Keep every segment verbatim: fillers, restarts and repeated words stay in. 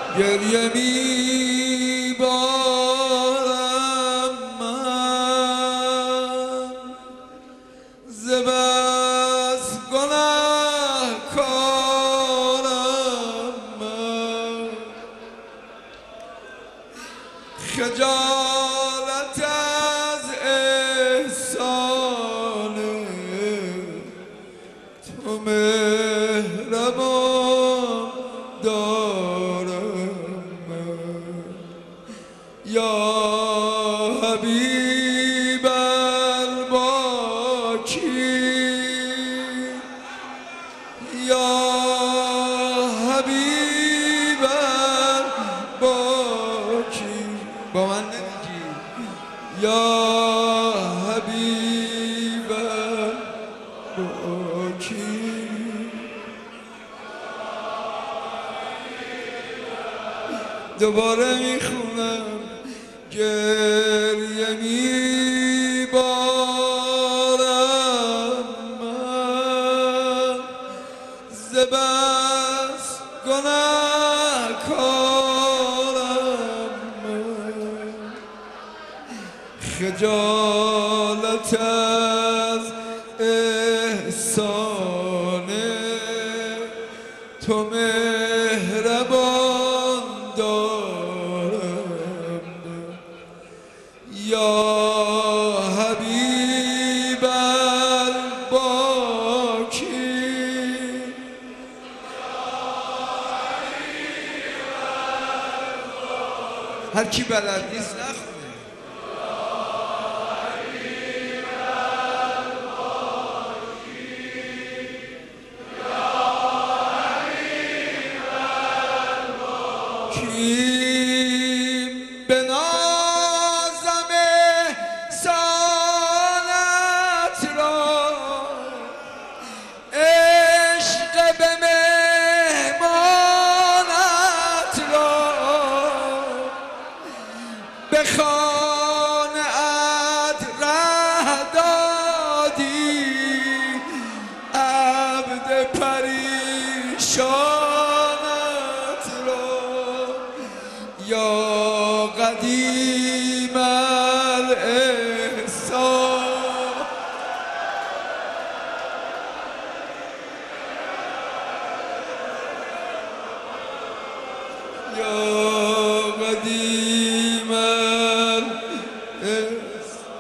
گریه میبارم من ز بس گنهکارم من خجالت از احسان تو مهربان دارم من یا حبیب الباکی یا حبیب الباکی با من نمیگی یا حبیب الباکی دوباره میخونم گریه میبارم من ز بس گنهکارم من خجالت از احسان تو مهربان دارم یا حبیب الباکی هر کی بلد نیست نخونه کیم به نازم احسانت را عشق به مهمانت را به خانه ات ره دادی عبد پریشانت را یا قدیم الاحسان یا قدیم الاحسان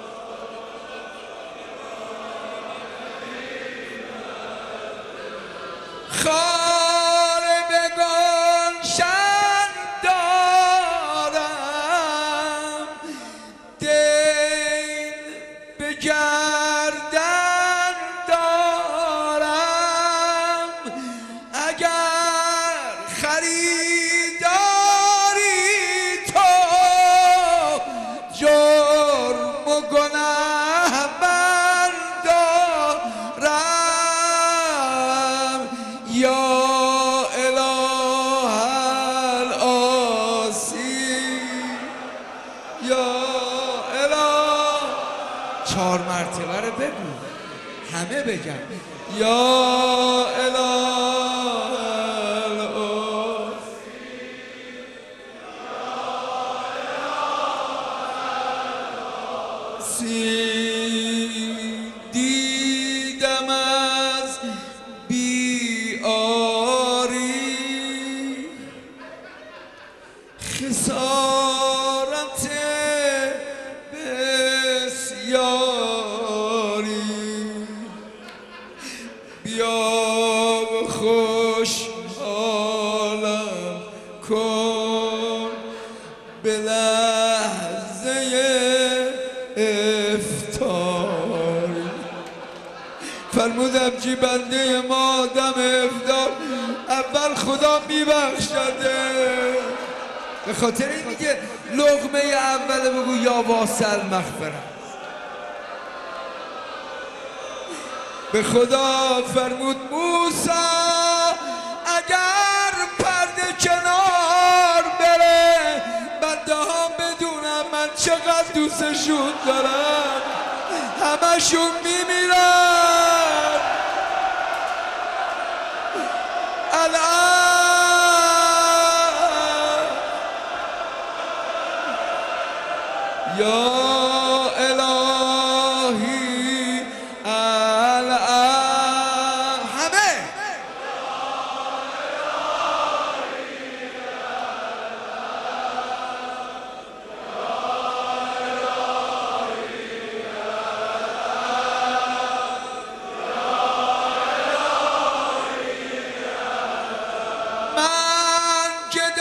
خار به گلشن دارم دین به گردن دارم اگر خریداری تو جرم و گناه بردارم یا اله الاسی یا اله چهار مرتبه رو بگو همه بگن یا اله الاسی دیدم از بیاری خسارت بسیاری بیا و خوش حالم کن به لحظه افطاری فرمودم چی بنده ما دم افطار اول خدا میبخشده به خاطر این میگه لقمه اول بگو یا واسل مغفرت به خدا فرمود موسی اگر پرده کنار بره بنده ها بدونم من چقدر دوستشون دارم همشون میمیرن الان یا الهی الان همه من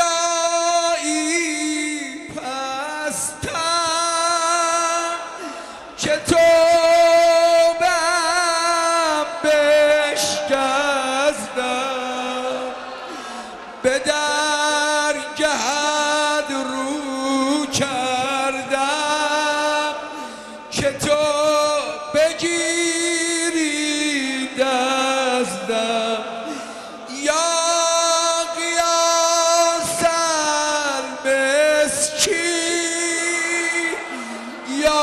گدایی پستم که تو بهم بشکستم به درگهت رو کردم که تو بگیری دستم یا قیاس المسکین یا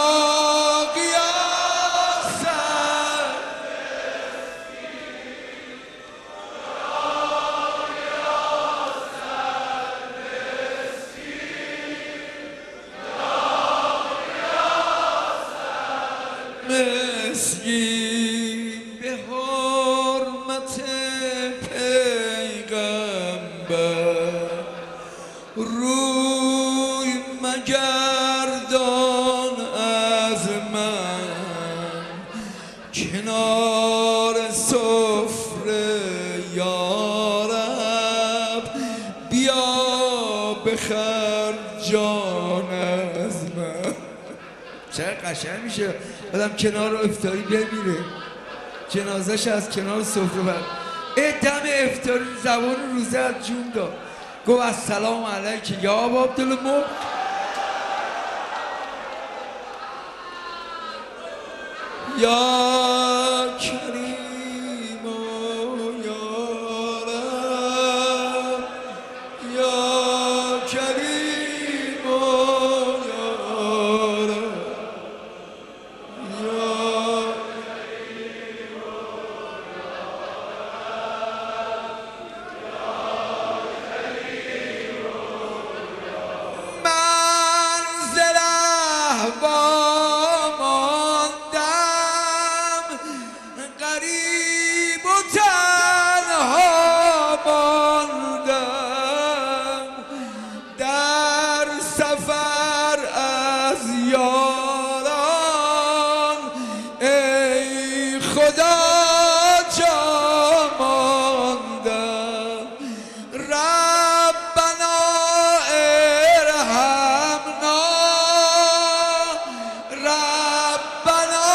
قیاس مسکین به حرمت پیغمبر روی مگردان از من کنار سفره یارب بیا بخر جان از من. چقدر قشنگ میشه آدم کنار افطاری بمیره جنازش از کنار سفره بر دم افطاری زبان روزه از جون داد گفت السلام علیک یا ابا عبدالمو یا کریم و یا رب یا کریم و یا رب غریب و تنها ماندم در سفر از یاران ای خدا جا ماندم ربنا ارحمنا ربنا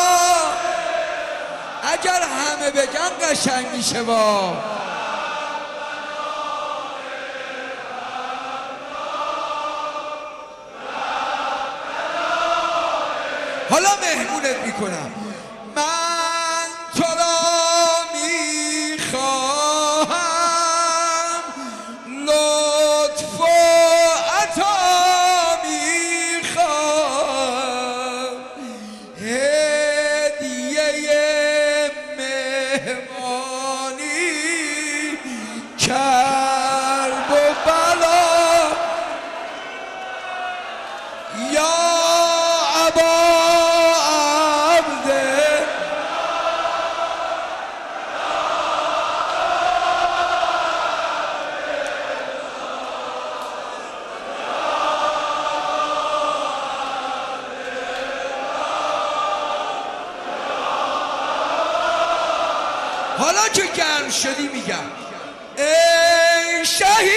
اگر همه بگن قشنگ میشه با حالا مهمونت میکنم من تو را میخواهم لطف و عطا میخواهم هدیه مهمانی کرب و بلا یا ابا حالا که گرم شدی میگم ای شهید